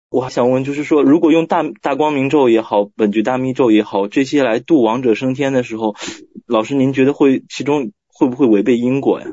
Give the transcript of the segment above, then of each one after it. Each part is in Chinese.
我还想问，就是说，如果用大光明咒也好，本觉大密咒也好，这些来度亡者升天的时候，老师您觉得其中会不会违背因果呀？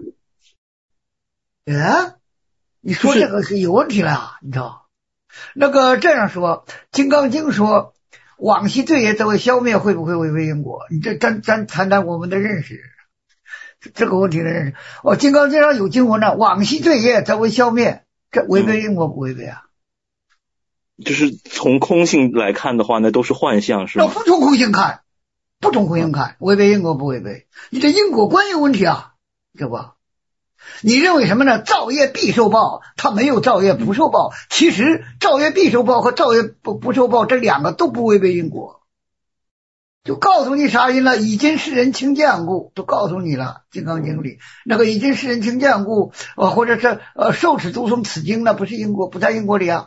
你说这个是有问题了，你知道？那个这样说，《金刚经》说往昔罪业则为消灭，会不会违背因果？你咱谈谈我们的认识，这个问题的认识。《金刚经》上有经文呢，往昔罪业则为消灭，这违背因果不违背啊？ 就是从空性来看的话，那都是幻象，是吗？ 不从空性看，不从空性看，违背因果不违背？你这因果观有问题啊，知道吧？你认为什么呢？造业必受报，他没有造业不受报。其实造业必受报和造业不受报这两个都不违背因果，就告诉你啥因了？以今世人轻贱故，都告诉你了。《金刚经》里那个以今世人轻贱故，或者是受持读诵此经，那不是因果，不在因果里啊。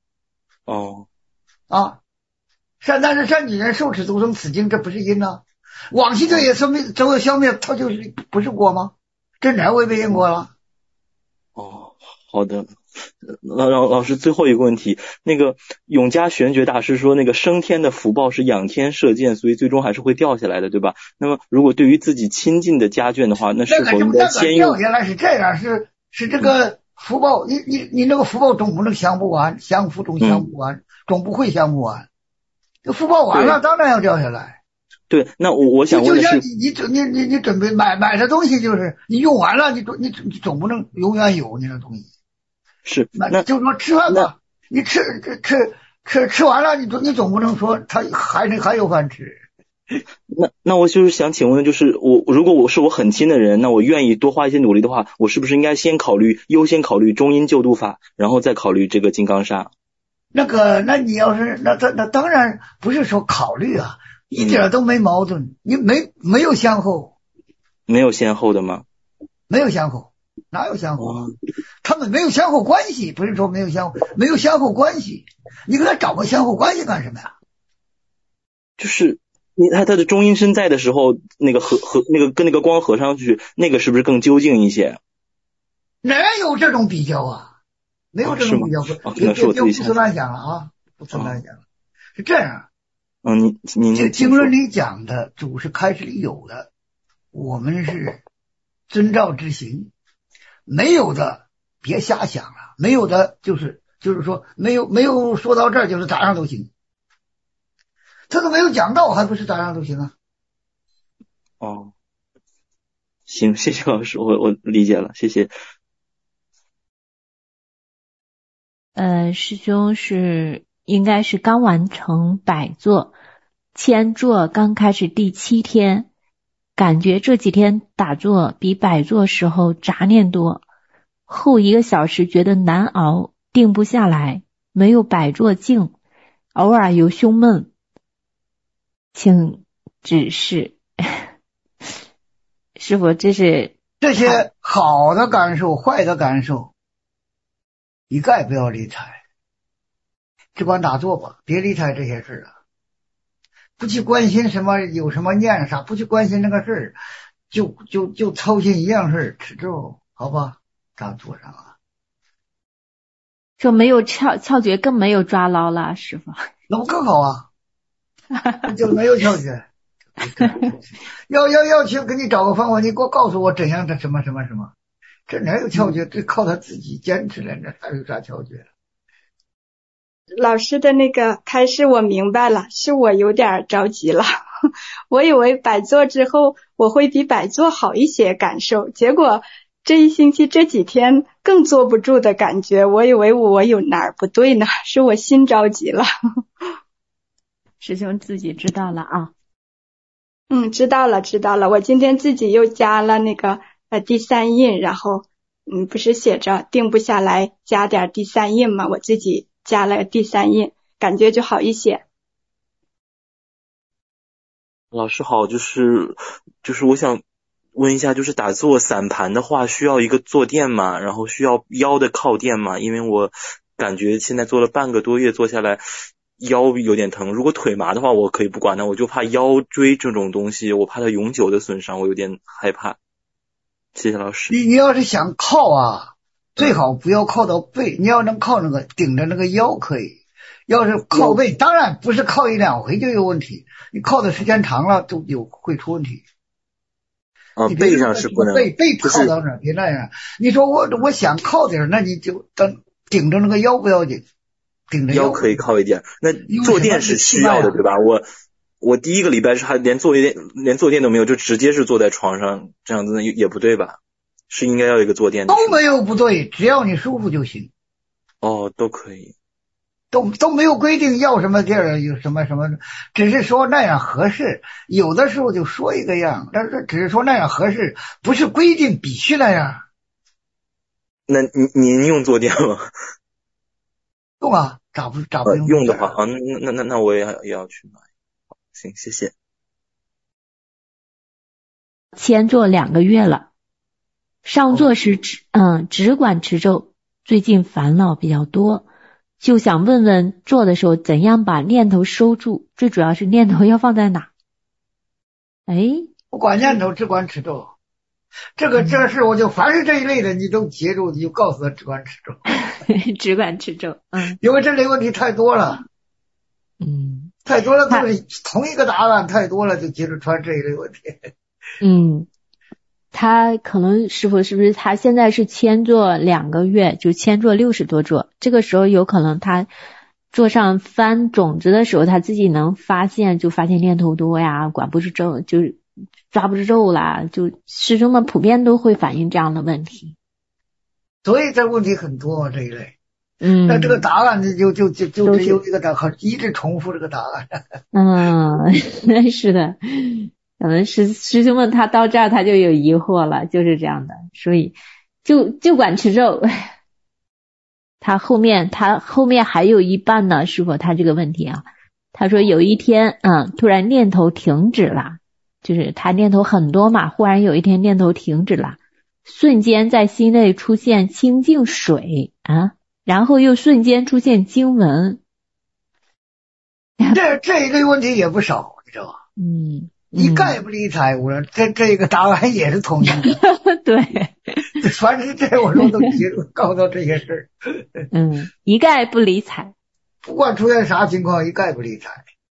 善男人善女人受持读诵此经，这不是因啊。往昔罪业则为消灭，它就是不是果吗？这哪违背因果了？ 好的。老师最后一个问题，那个永嘉玄觉大师说，那个升天的福报是仰天射箭，所以最终还是会掉下来的，对吧？那么如果对于自己亲近的家眷的话，那是否应该先用？ 掉下来是这样，是这个福报，你那个福报总不能享不完，享福总享不完，总不会享不完。这福报完了，当然要掉下来。 对，那我想问的是， 你准备买的东西，就是你用完了，你总不能永远有那个东西。 是， 那就说吃饭吧，你吃完了，你总不能说他还有饭吃。 那我就是想请问的就是，如果我是我很亲的人，那我愿意多花一些努力的话，我是不是应该优先考虑中阴救度法，然后再考虑这个金刚砂？ 那你要是那当然不是说考虑啊，一点都没矛盾，你没有先后。 没有先后的吗？ 没有先后，哪有先后？他们没有先后关系，不是说没有先后关系，你给他找个先后关系干什么呀？ 就是他的中阴身在的时候，那个跟那个光合上去，那个是不是更究竟一些？ 哪有这种比较啊？没有这种比较，别胡思乱想了啊！胡思乱想了，是这样。 您经论里讲的，祖是开始里有的，我们是遵照执行，没有的别瞎想了，没有的就是说没有说到这儿就是咋样都行，他都没有讲到，还不是咋样都行啊？ 行，谢谢老师，我理解了，谢谢。 师兄应该是刚完成百座，千座刚开始第7天，感觉这几天打坐比百座时候杂念多，后1个小时觉得难熬，定不下来，没有百座静，偶尔有胸闷，请指示。师父，这些好的感受坏的感受一概不要理睬，只管打坐吧，别理睬这些事了，不去关心什么有什么念啥，不去关心那个事，就操心一样事，吃咒，好吧，打坐上啊。 就没有窍诀，更没有抓牢了，师父。 那不更好啊？就没有窍诀。要去给你找个方法，你给我告诉我怎样的什么，这哪有窍诀？这靠他自己坚持了，这还有啥窍诀？ 老师的那个开示我明白了，是我有点着急了。我以为百座之后我会比百座好一些感受，结果这一星期这几天更坐不住的感觉，我以为我有哪儿不对呢，是我心着急了。 师兄自己知道了啊。 知道了，我今天自己又加了那个第3印，然后不是写着定不下来加点第3印吗？我自己加了第3印，感觉就好一些。 老师好，就是我想问一下，就是打坐散盘的话需要一个坐垫吗？然后需要腰的靠垫吗？因为我感觉现在做了半个多月，坐下来腰有点疼，如果腿麻的话我可以不管它，我就怕腰椎这种东西，我怕它永久的损伤，我有点害怕。谢谢老师。 你要是想靠啊，最好不要靠到背，你要能靠那个顶着那个腰可以， 要是靠背，当然不是靠一两回就有问题，你靠的时间长了都会出问题。 背上是不能， 背靠到那儿，别那样。你说我想靠点，那你就顶着那个腰不要紧，顶着腰可以靠一点。那坐垫是需要的，对吧？我第一个礼拜是还连坐垫都没有，就直接是坐在床上，这样子也不对吧？是应该要一个坐垫的。 都没有不对，只要你舒服就行。 都可以。 都没有规定要什么地儿，有什么，只是说那样合适。有的时候就说一个样，但是只是说那样合适，不是规定必须那样。 那您用坐垫吗？ 用啊，咋不用？ 用的话那我也要去买。行，谢谢。 先做2个月了，上座时只管持咒，最近烦恼比较多。就想问问做的时候怎样把念头收住，最主要是念头要放在哪？ 不管念头，只管持咒。这事我就凡是这一类的你都截住，你就告诉他只管持咒。 只管持咒。 因为这类问题太多了。太多了，都是同一个答案，太多了就接着传这一类问题。 他可能师父是不是他现在是签做2个月，就签做60多座，这个时候有可能他桌上翻种子的时候，他自己能发现念头多呀，管不住咒，就抓不住咒啦，就师兄们普遍都会反映这样的问题。 所以这问题很多这一类。那这个答案就有一个答案，一直重复这个答案。 是的。可能师兄们他到这儿他就有疑惑了，就是这样的，所以就管持咒。他后面还有一半呢，师父他这个问题啊，他说有一天突然念头停止了，就是他念头很多嘛，忽然有一天念头停止了，瞬间在心内出现清净水然后又瞬间出现经文。 这一类问题也不少，你知道吧？一概不理睬我，这个答案也是统一的。 对， 凡是这我说都告诉这些事儿。 一概不理睬， 不管出现啥情况，一概不理睬。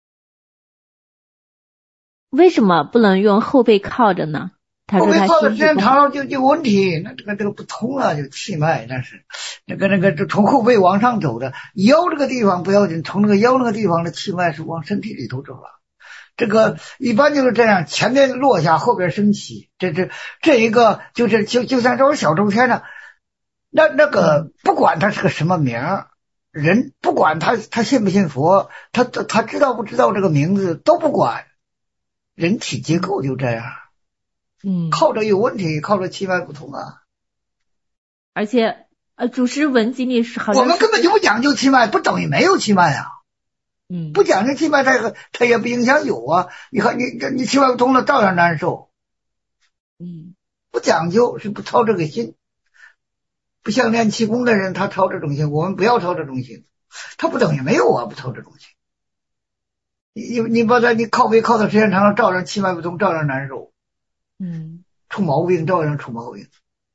为什么不能用后背靠着呢？他说他后背靠的时间长了就有问题，那这个不通了，就气脉，那是那个从后背往上走的，腰这个地方不要紧，从那个腰那个地方的气脉是往身体里头走了。这个一般就是这样，前面落下，后边升起，这一个就像这种小周天呢，那个不管他是个什么名人，不管他信不信佛，他知道不知道这个名字都不管，人体结构就这样。靠着有问题，靠着气脉不通啊。 而且祖师文经里好像我们根本就不讲究气脉，不等于没有气脉啊。不讲究气脉，它也不影响有啊。你看你气脉不通了，照样难受。不讲究是不操这个心，不像练气功的人，他操这种心，我们不要操这种心。他不等于没有啊，不操这种心。你把你靠背靠的时间长了，照样气脉不通，照样难受。出毛病照样出毛病。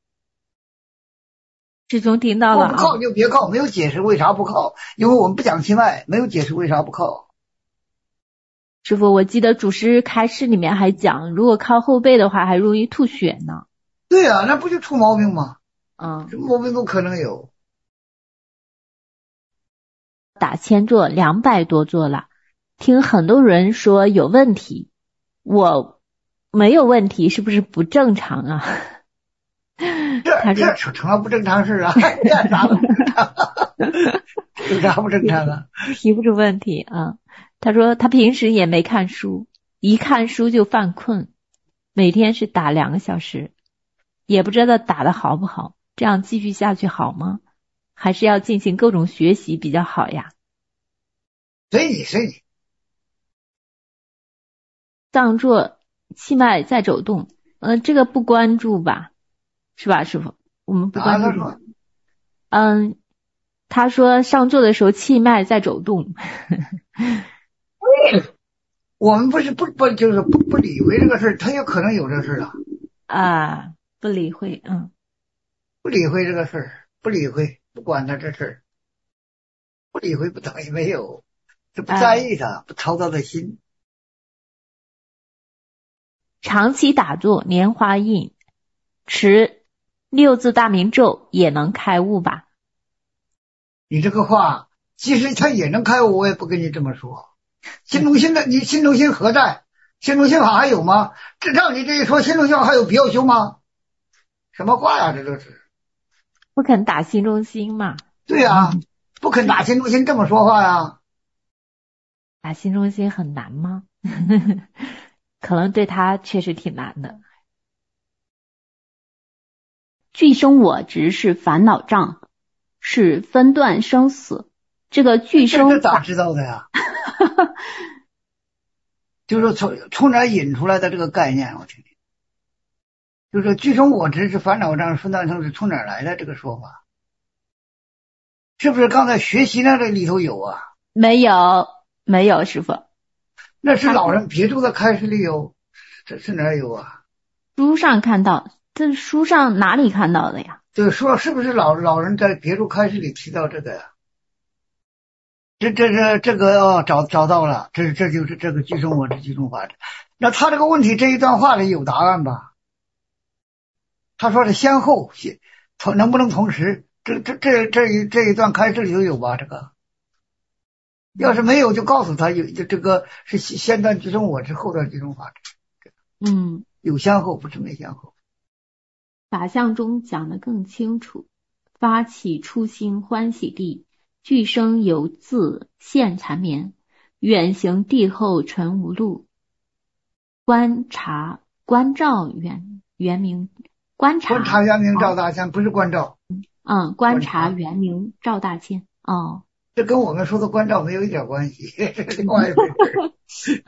师兄听到了不靠就别靠，没有解释为啥不靠，因为我们不讲气脉，没有解释为啥不靠。 师父，我记得祖师开示里面还讲，如果靠后背的话还容易吐血呢。 对啊，那不就出毛病吗？什么毛病都可能有。 打千座200多座了，听很多人说有问题，我没有问题，是不是不正常啊？ 这成了不正常事啊！干啥不正常？有啥不正常啊？ 提不出问题啊。他说他平时也没看书，一看书就犯困，每天是打2个小时，也不知道打得好不好，这样继续下去好吗？还是要进行各种学习比较好呀？ 随你。 上座气脉在走动，这个不关注吧？是吧，师父？我们不关注。他说上座的时候气脉在走动。 我们不是就是不理会这个事，他有可能有这事啊。不理会， 不理会这个事，不理会，不管他这事。 不理会不等于没有，这不在意它，不操到的心。 长期打坐莲花印，持六字大明咒也能开悟吧？ 你这个话，即使他也能开悟，我也不跟你这么说。心中心的，你心中心何在？心中心法还有吗？这让你这一说，心中心法还有必要修吗？什么话呀，这都是。 不肯打心中心嘛。 对呀，不肯打心中心这么说话呀。 打心中心很难吗？可能对他确实挺难的。 俱生我执是烦恼障，是分段生死。这个俱生这咋知道的呀？就是从哪引出来的这个概念，我听听。就是俱生我执是烦恼障，分段生死，从哪来的这个说法？是不是刚才学习那这里头有啊？ 没有，师父。 那是老人别注的开示里有，这是哪有啊？ 书上看到，这书上哪里看到的呀？ 对，说是不是老人在别注开示里提到这个呀？这个找到了，这就是这个俱生我执俱生法。那他这个问题这一段话里有答案吧？他说是先后能不能同时？这一段开示里头有吧？这个要是没有，就告诉他有这个是先断俱生我执，后断俱生法。有先后，不是没先后。 法相中讲得更清楚，发起初心欢喜地，俱生犹自现缠绵，远行地后纯无路。观照圆明观察圆明照大千，不是观照。 观察圆明照大千。哦， 这跟我们说的观照没有一点关系，另外一回事。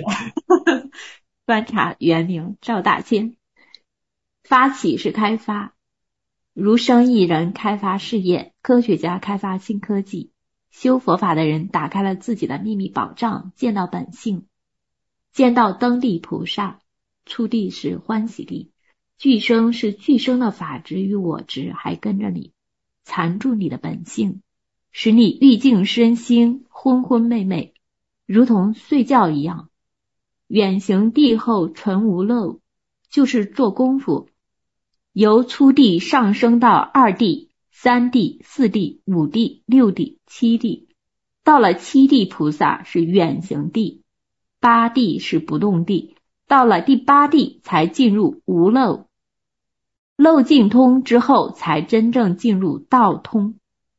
观察圆明照大千。发起是开发，如生意人开发事业，科学家开发新科技，修佛法的人打开了自己的秘密宝藏，见到本性，见到登地菩萨。初地是欢喜地，俱生是俱生的法执与我执还跟着你，缠住你的本性，使你欲境身心昏昏昧昧，如同睡觉一样。远行地后纯无漏，就是做功夫，由初地上升到二地、三地、四地、五地、六地、七地，到了七地菩萨是远行地，八地是不动地，到了第八地才进入无漏，漏尽通之后才真正进入道通。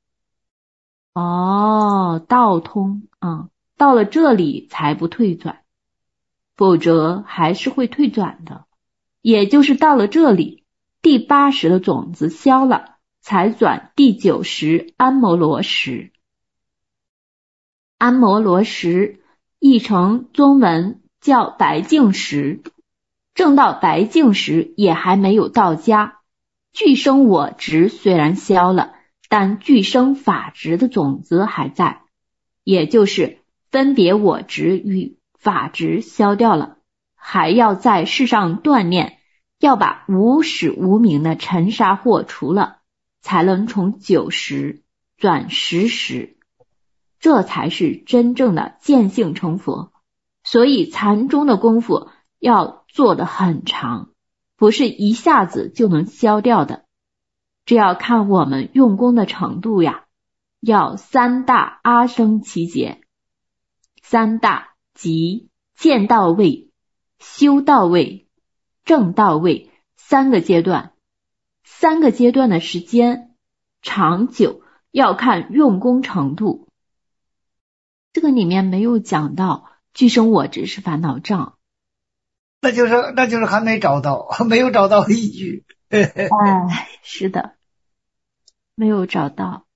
道通到了这里才不退转，否则还是会退转的。也就是到了这里，第80的种子消了，才转第90安摩罗什。安摩罗什译成中文叫白净时，正到白净时也还没有到家。俱生我执虽然消了，但俱生法执的种子还在，也就是分别我执与法执消掉了，还要在世上锻炼，要把无始无明的尘沙祸除了，才能从90转10时，这才是真正的见性成佛。所以禅宗的功夫要做得很长，不是一下子就能消掉的，这要看我们用功的程度呀。要3大阿僧祇劫，3大即见到位、修到位、正到位3个阶段，3个阶段的时间长久要看用功程度。这个里面没有讲到俱生我执是烦恼障， 那就是还没找到，没有找到依据。 是的，没有找到。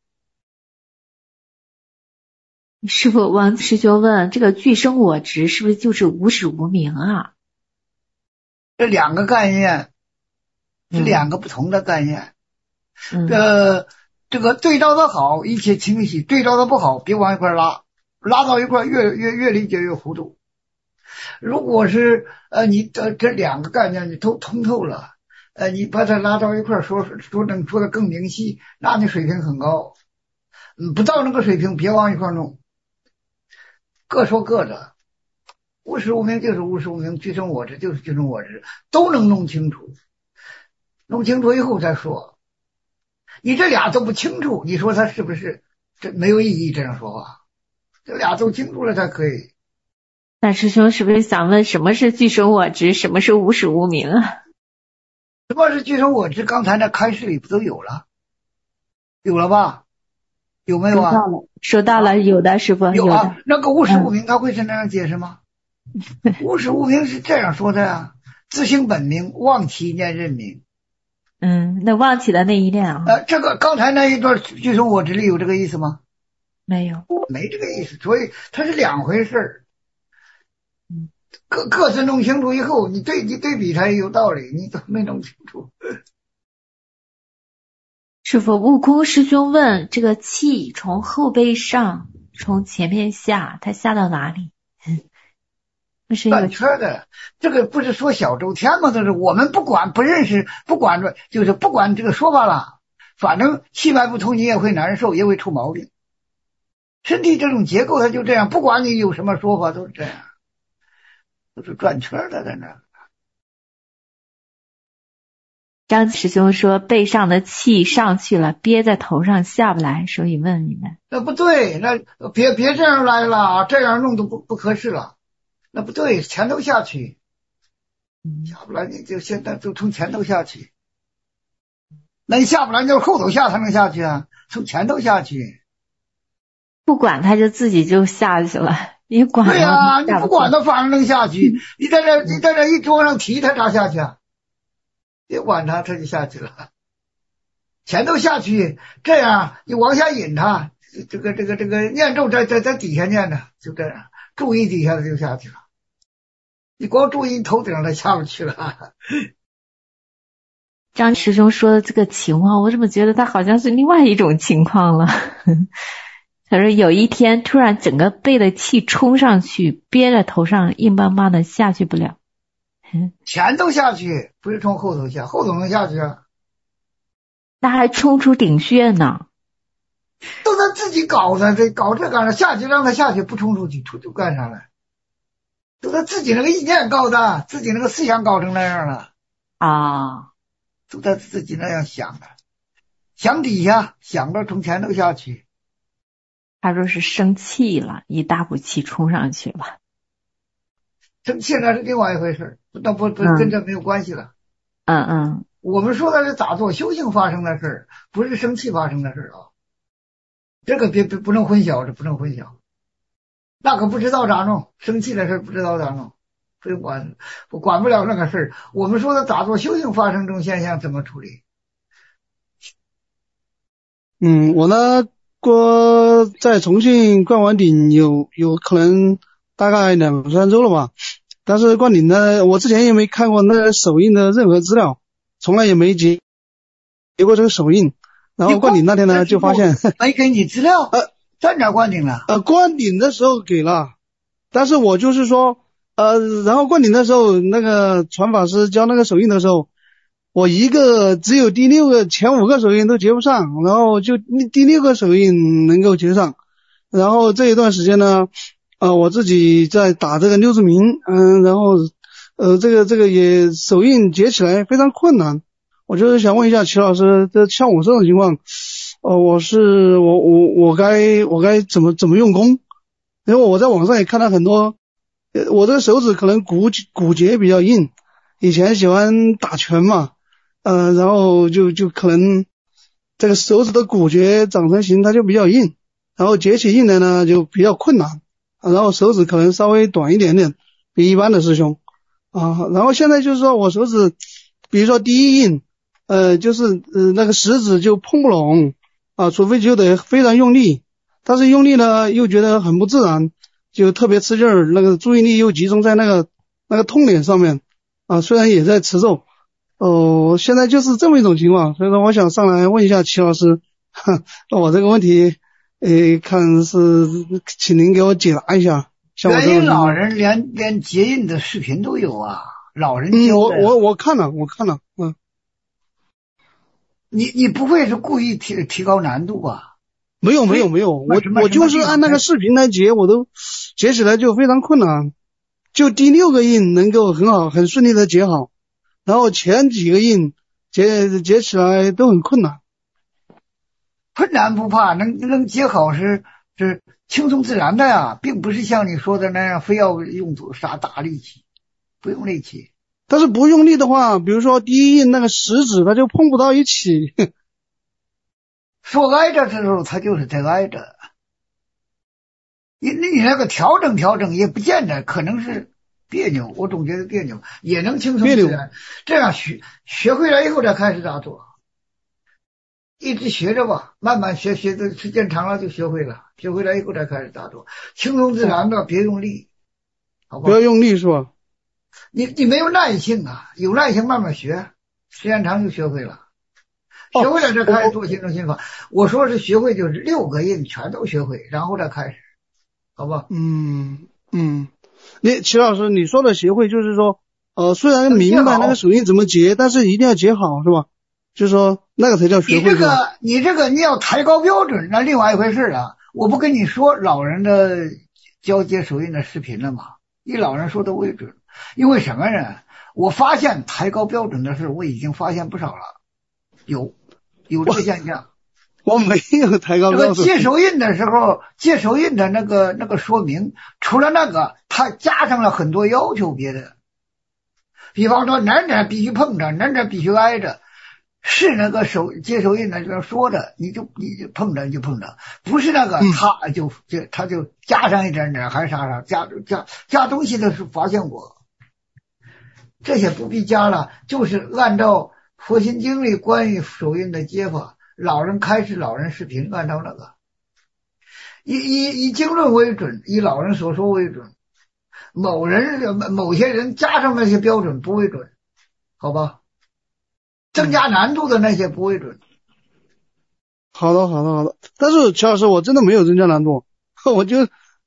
师父，王师兄问，这个俱生我执是不是就是无始无明啊？ 这两个概念是两个不同的概念。这个对照的好，一切清晰；对照的不好，别往一块拉到一块越理解越糊涂。如果是你这两个概念你都通透了，你把它拉到一块说能说的更明晰，那你水平很高。 不到那个水平别往一块弄，各说各的。无实无明就是无实无明，具生我执就是具生我执，都能弄清楚。弄清楚以后再说。你这俩都不清楚，你说他是不是？这没有意义，这样说话。这俩都清楚了才可以。 那师兄是不是想问什么是具生我执，什么是无始无明啊？ 什么是具生我执？刚才那开示里不都有了？有了吧？有没有啊？ 说到了，有的师傅有啊。 的。 那个无始无明他会是那样解释吗？无始无明是这样说的呀，自性本明，忘其念认明。 那忘记的那一念啊。 这个刚才那一段具生我执里有这个意思吗？ 没有， 没这个意思，所以它是两回事儿。各自弄清楚以后，你对比它也有道理，你都没弄清楚。 师傅，悟空师兄问这个气从后背上，从前面下，它下到哪里？ 转圈的，这个不是说小周天吗？这是我们不管不认识，不管着就是不管这个说法了，反正气脉不通，你也会难受，也会出毛病。身体这种结构它就这样，不管你有什么说法都是这样，都是转圈的在那。 张师兄说背上的气上去了，憋在头上下不来，所以问你们。 那不对，那别这样来了，这样弄都不合适了。那不对，前头下去，下不来你就现在就从前头下去。那你下不来，就是后头下才能下去啊，从前头下去。 不管他就自己就下去了，你管对呀，你不管他反而能下去。你在这一往上提，他咋下去啊？别管他，他就下去了。前头下去，这样你往下引他，这个念咒在底下念着，就这样，注意底下的就下去了。你光注意头顶上，他下不去了。 张师兄说的这个情况，我怎么觉得他好像是另外一种情况了？他说有一天突然整个背的气冲上去，憋在头上硬邦邦的下去不了。 前头下去，不是从后头下，后头能下去啊？ 那还冲出顶穴呢？ 都他自己搞的，搞这干啥？下去让他下去，不冲出去，就干啥了？都他自己那个意念搞的，自己那个思想搞成那样了啊！ 都他自己那样想的，想底下想到从前头下去。 他说是生气了，一大股气冲上去了。 生气那是另外一回事，那不跟这没有关系了。我们说的是打坐修行发生的事，不是生气发生的事啊。这个别不能混淆，这不能混淆。那可不知道咋弄，生气的事不知道咋弄，不用管，我管不了那个事。我们说的打坐修行发生这种现象怎么处理？ 我呢在重庆灌完顶有可能大概2-3周了吧，但是灌顶呢，我之前也没看过那个手印的任何资料，从来也没结过这个手印。然后灌顶那天呢，就发现没给你资料，在哪灌顶了？ 灌顶的时候给了，但是我就是说然后灌顶的时候，那个传法师教那个手印的时候，我只有第6个前5个手印都结不上，然后就第6个手印能够结上。然后这一段时间呢，我自己在打这个六字明，然后这个也手印结起来非常困难。我就是想问一下齐老师，像我这种情况，我该怎么用功？因为我在网上也看到很多，我这个手指可能骨节比较硬，以前喜欢打拳嘛，然后就可能这个手指的骨节长成型它就比较硬，然后结起印来呢就比较困难，然后手指可能稍微短一点点，比一般的师兄然后现在就是说我手指，比如说第一印，就是那个食指就碰不拢除非就得非常用力，但是用力呢又觉得很不自然，就特别吃劲儿，那个注意力又集中在那个痛点上面虽然也在持咒现在就是这么一种情况，所以说我想上来问一下齐老师，我这个问题看是请您给我解答一下。 元婴老人连结印的视频都有啊，老人教的。 我看了你不会是故意提高难度吧？ 没有，我就是按那个视频来结，我都结起来就非常困难，就第6个印能够很顺利的结好，然后前几个印结起来都很困难。 困难不怕，能结好是轻松自然的呀，并不是像你说的那样非要用啥大力气，不用力气。 但是不用力的话，比如说第一印那个食指它就碰不到一起。 说挨着的时候，它就是在挨着。你那个调整也不见得，可能是别扭，我总觉得别扭，也能轻松自然。这样学会了以后再开始打坐，一直学着吧，慢慢学的时间长了就学会了，学会了以后再开始打坐，轻松自然的，别用力，好吧？ 不要用力是吧？ 你没有耐性啊，有耐性慢慢学，时间长就学会了。学会了再开始做心中心法。我说是学会就是6个印全都学会，然后再开始，好吧？ 齐老师，你说的学会就是说，虽然明白那个手印怎么结，但是一定要结好，是吧？就是说那个才叫学会。 你这个你要抬高标准，那另外一回事了。我不跟你说老人的交接手印的视频了吗？以老人说的为准，因为什么呢？我发现抬高标准的事，我已经发现不少了，有这个现象。 我没有抬高标准。 接手印的时候，接手印的那个说明，除了那个，他加上了很多要求别的，比方说哪必须碰着，哪必须挨着，是那个接手印的这说的，你就碰着你就碰着，不是那个他就加上一点还是啥加东西的是发现过，这些不必加了，就是按照佛心经里关于手印的接法，老人视频，按照那个以经论为准，以老人所说为准，某些人加上那些标准不为准，好吧？增加难度的那些不为准。 好的。但是齐老师，我真的没有增加难度，我就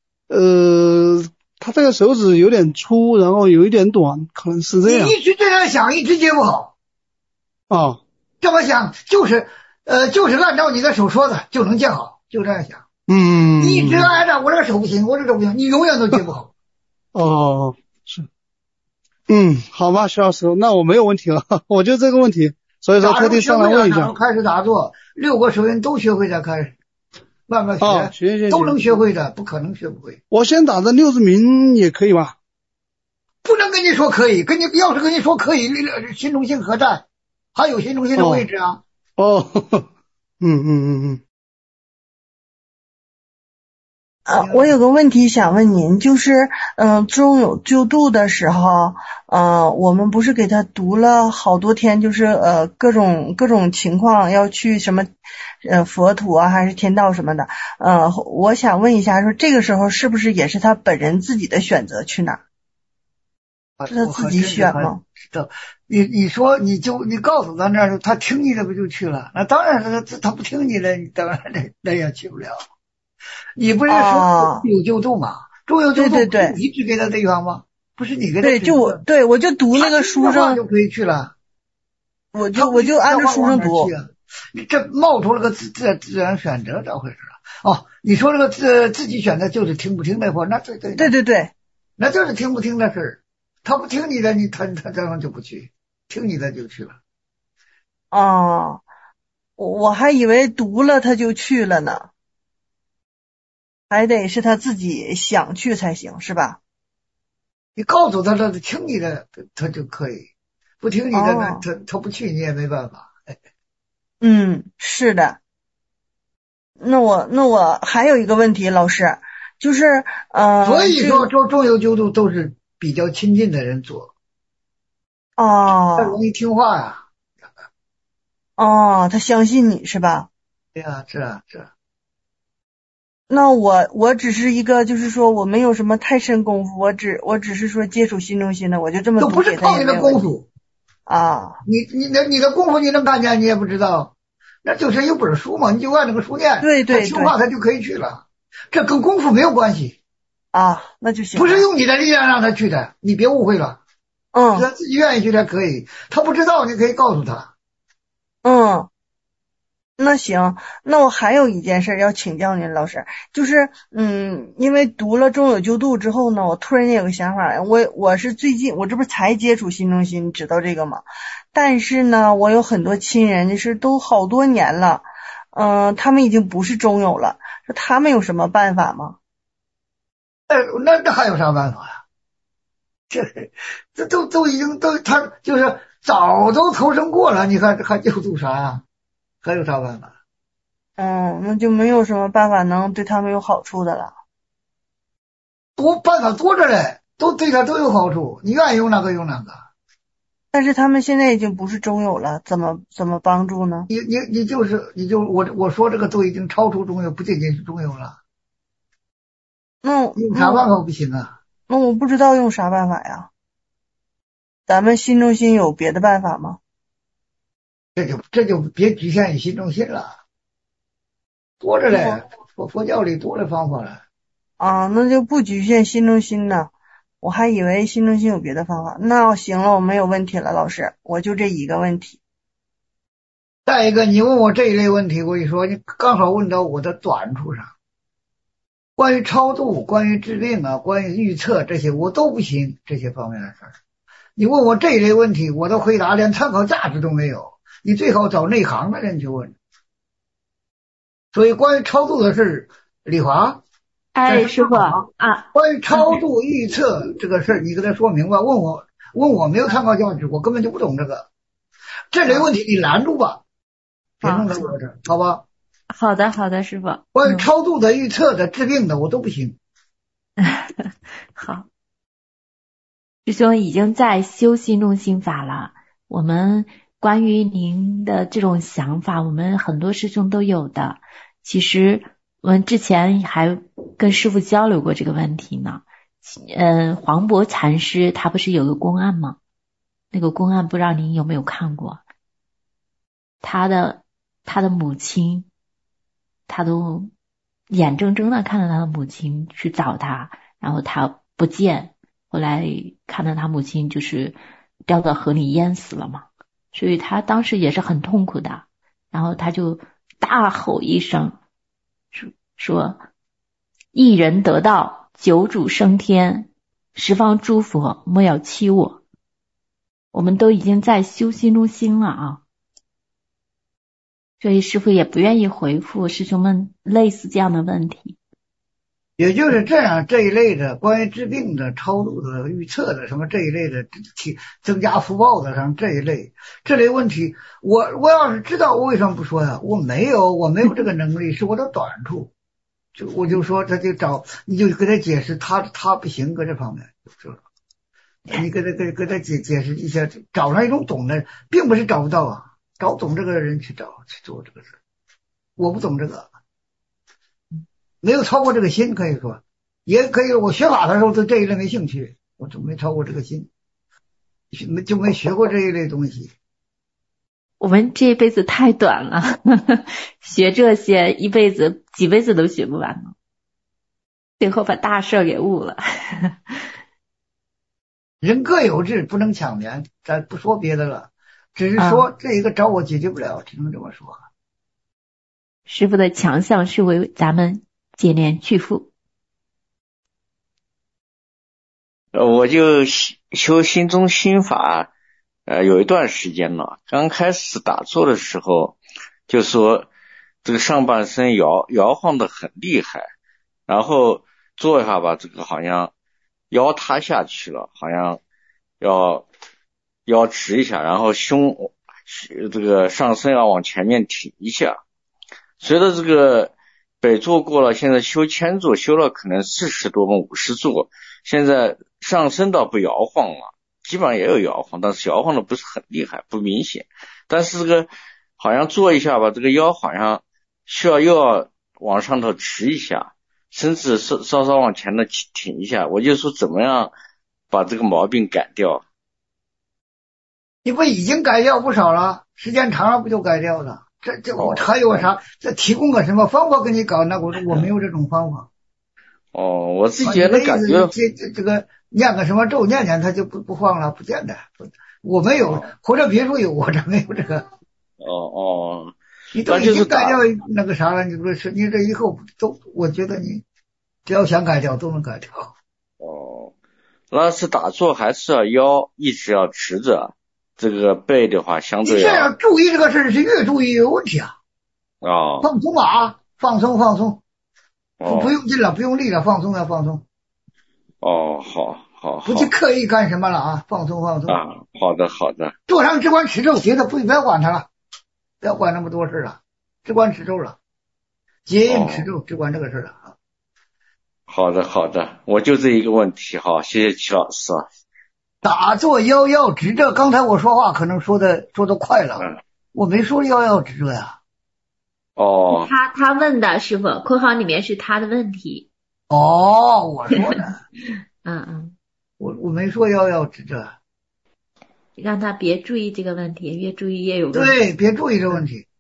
他这个手指有点粗，然后有一点短，可能是这样。 你一直这样想，一直接不好。 啊， 这么想就是按照你的手说的就能接好，就这样想。你一直挨着我这个手不行，你永远都接不好。 哦，是。好吧，徐老师，那我没有问题了，我就这个问题，所以说特地上来问一下。 开始打坐，6个手印都学会再开始，慢慢学，都能学会的，不可能学不会。 我先打的六字明也可以吧？ 不能跟你说可以，要是跟你说可以，心中心何在？还有心中心的位置啊。 我有个问题想问您，就是中有救度的时候，我们不是给他读了好多天，就是各种情况要去什么佛土啊还是天道什么的，我想问一下，说这个时候是不是也是他本人自己的选择去哪？是他自己选吗？ 你说你告诉他那他听你的不就去了？那当然他不听你的，你当然那也去不了。你不是说有救度吗？中有救度，对，你指给他地方吗？不是你给他指的。我就读那个书上就可以去了。 我就按照书上读。 这冒出了个自然选择，咋回事啊？你说这个自己选择就是听不听那块，那对，那就是听不听的事儿。他不听你的，他这样就不去，听你的就去了。 我还以为读了他就去了呢。还得是他自己想去才行，是吧？ 你告诉他听你的，他就可以；不听你的，他不去，你也没办法。 是的。那我还有一个问题，老师，就是所以说中有救度都是比较亲近的人做。他容易听话呀。 他相信你是吧？ 对呀，是啊。 那我只是一个，就是说我没有什么太深功夫，我只是说接触心中心的，我就这么读给他。 都不是靠你的功夫啊！ 你的功夫你能看见，你也不知道，那就是有本书嘛，你就按那个书念， 对， 他听话他就可以去了，这跟功夫没有关系啊，那就行。 不是用你的力量让他去的，你别误会了。他自己愿意去才可以，他不知道你可以告诉他。 那行，那我还有一件事要请教您老师，就是因为读了中有救度之后呢，我突然间有个想法，我是最近我这不是才接触新中心，知道这个吗？但是呢，我有很多亲人就是都好多年了，他们已经不是中有了，他们有什么办法吗？ 那还有啥办法呀？这都已经他就是早都投生过了，你还救助啥呀？还有啥办法？ 那就没有什么办法能对他们有好处的了。 办法多着嘞，都对他都有好处，你愿意用哪个用哪个。 但是他们现在已经不是中有了，怎么帮助呢？ 我说这个都已经超出中有，不仅仅是中有了。用啥办法不行啊？ 那我不知道用啥办法呀。咱们新中心有别的办法吗？ 这就别局限于新中心了，多着嘞，佛教里多的方法了。 那就不局限新中心呢，我还以为新中心有别的方法。那行了，我没有问题了，老师，我就这一个问题。 再一个，你问我这一类问题，我跟你说，你刚好问到我的短处上。关于超度、关于治病啊、关于预测这些，我都不行，这些方面的事儿。你问我这一类问题，我的回答连参考价值都没有。你最好找内行的人去问。所以关于超度的事，李华， 师傅啊， 关于超度预测这个事，你跟他说明白。问我没有参考价值，我根本就不懂这个。这类问题你拦住吧，别弄到我这儿，好吧？ 好的，师傅。 关于超度的、预测的、治病的，我都不行。 好，师兄已经在修心中心法了。我们关于您的这种想法，我们很多师兄都有的。其实我们之前还跟师父交流过这个问题呢。黄渤禅师他不是有个公案吗？那个公案不知道您有没有看过？他的母亲，他都眼睁睁的看着他的母亲去找他，然后他不见，后来看到他母亲就是掉到河里淹死了嘛，所以他当时也是很痛苦的，然后他就大吼一声说一人得道，九主升天，十方诸佛莫要欺我。我们都已经在修心中心了啊，所以师父也不愿意回复师兄们类似这样的问题。 也就是这样，这一类的关于治病的、超度的、预测的什么这一类的，增加福报的上这类问题，我要是知道，我为什么不说呀？我没有这个能力，是我的短处。我就说他就找你就给他解释，他不行，搁这方面是吧？你给他解释一下，找上一种懂的，并不是找不到啊，找懂这个人去做这个事。我不懂这个。没有超过这个心，可以说也可以。我学法的时候对这一类没兴趣，我就没超过这个心，就没学过这一类东西。 我们这一辈子太短了，学这些一辈子几辈子都学不完呢，最后把大事给误了。 人各有志，不能抢缘，咱不说别的了，只是说这一个找我解决不了，只能这么说。 师父的强项是为咱们接连去复。 我就修心中心法有一段时间了。刚开始打坐的时候就说这个上半身摇晃的很厉害，然后坐一下吧，这个好像腰塌下去了，好像腰直一下，然后这个上身要往前面挺一下。随着这个北坐过了，现在修千坐修了可能40多分50坐，现在上身倒不摇晃了，基本上也有摇晃，但是摇晃的不是很厉害，不明显。但是这个好像坐一下吧，这个腰好像又要往上头直一下，身子稍往前的挺一下。我就说怎么样把这个毛病改掉？ 你不已经改掉不少了，时间长了不就改掉了？我还有啥？这提供个什么方法给你搞？那我没有这种方法。 我自己也能感觉这个念个什么咒念他就不放了，不见得。我没有，或者别说有，我这没有这个。 你都已经改掉那个啥了，你不是你这以后都，我觉得你只要想改掉都能改掉。 哦，那是打坐还是要腰一直要直着，这个背的话相对你这样注意这个事是越注意越有问题啊。 哦， 放松啊，放松放松， 哦不用劲了，不用力了，放松要放松。 哦，好， 不去刻意干什么了啊，放松放松啊，好的， 坐上只管持咒，觉得不要管它了，不要管那么多事了，只管持咒了，结印持咒，只管这个事了啊。 好的，我就这一个问题，好，谢谢齐老师。 打坐腰要直着，刚才我说话可能说的快了，我没说腰要直着呀。 哦， 他问的师傅，括号里面是他的问题。 哦，我说的。我没说腰要直着， 让他别注意这个问题，越注意越有问题。 对，别注意这个问题。